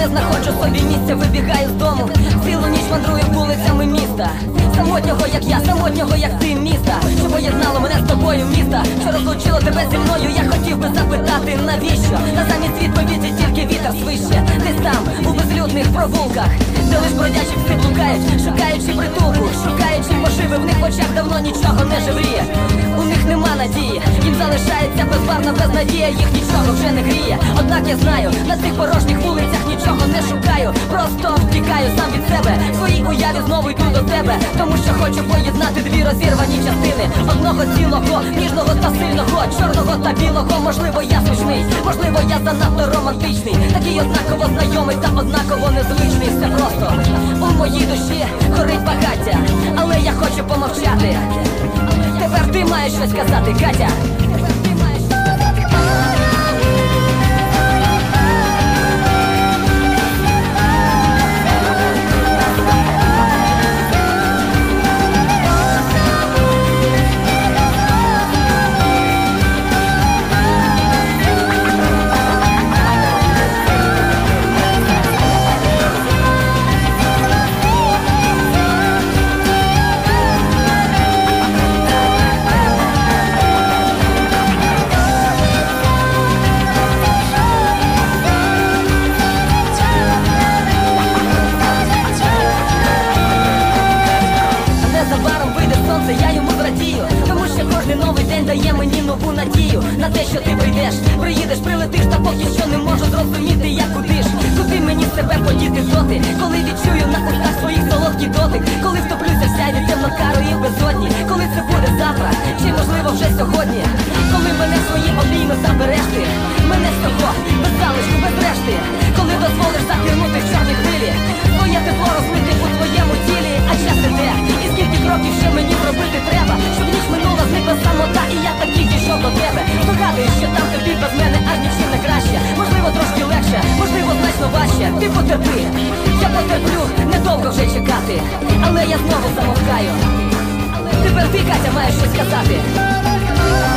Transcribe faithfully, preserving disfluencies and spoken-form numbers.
не знаходжу собі місця, вибігаю з дому, цілу ніч мандрую вулицями міста. Самотнього, як я, самотнього, як ти, міста, що поєднало мене з тобою, міста, що розлучило тебе зі мною. Я хотів би запитати, навіщо? Та замість відповіді тільки вітер свище. Десь там, у безлюдних провулках, де лиш бродячі пси блукають, шукаючи притулку, шукаючи поживи, в них в очах давно нічого не живріє. У них нема надії, їм залишається безбарна безнадія, їх нічого вже не гріє. Однак я знаю, на цих порожніх вулицях нічого не шукаю, просто втікаю сам від себе, в своїй уяві знову йду до тебе, тому що хочу поєднати дві розірвані частини одного цілого, ніжного та сильного, чорного та білого. Можливо, я смішний, можливо, я занадто романтичний, такий однаково знайомий та однаково незвичний. Все просто у моїй душі горить багаття, але я хочу помовчати. Тепер ти маєш щось сказати, Катя. Я йому зрадію, тому що кожний новий день дає мені нову надію на те, що ти прийдеш, приїдеш, прилетиш, та поки що не можу зрозуміти, як куди ж, куди мені себе подіти доти, коли відчую на устах своїх солодкий дотик, коли втоплюся в сяйві темно-карої безодні, коли це буде завтра, чи можливо вже сьогодні, коли мене в свої обійми забереш ти, мене всього, без залишку, без решти, коли дозволиш закинути в чорні хвилі, своє тепло розлити у твоєму тілі, а час іде, і скільки кроків ще мені зробити треба, щоб ніч минула, зникла самота, і я таки дійшов до тебе. Здогадуюсь, що там тобі без мене аж нічим не краще, можливо трошки легше, можливо значно важче. Ти потерпи, я потерплю, недовго вже чекати, але я знову замовкаю. Тепер ти, Катя, маєш щось сказати.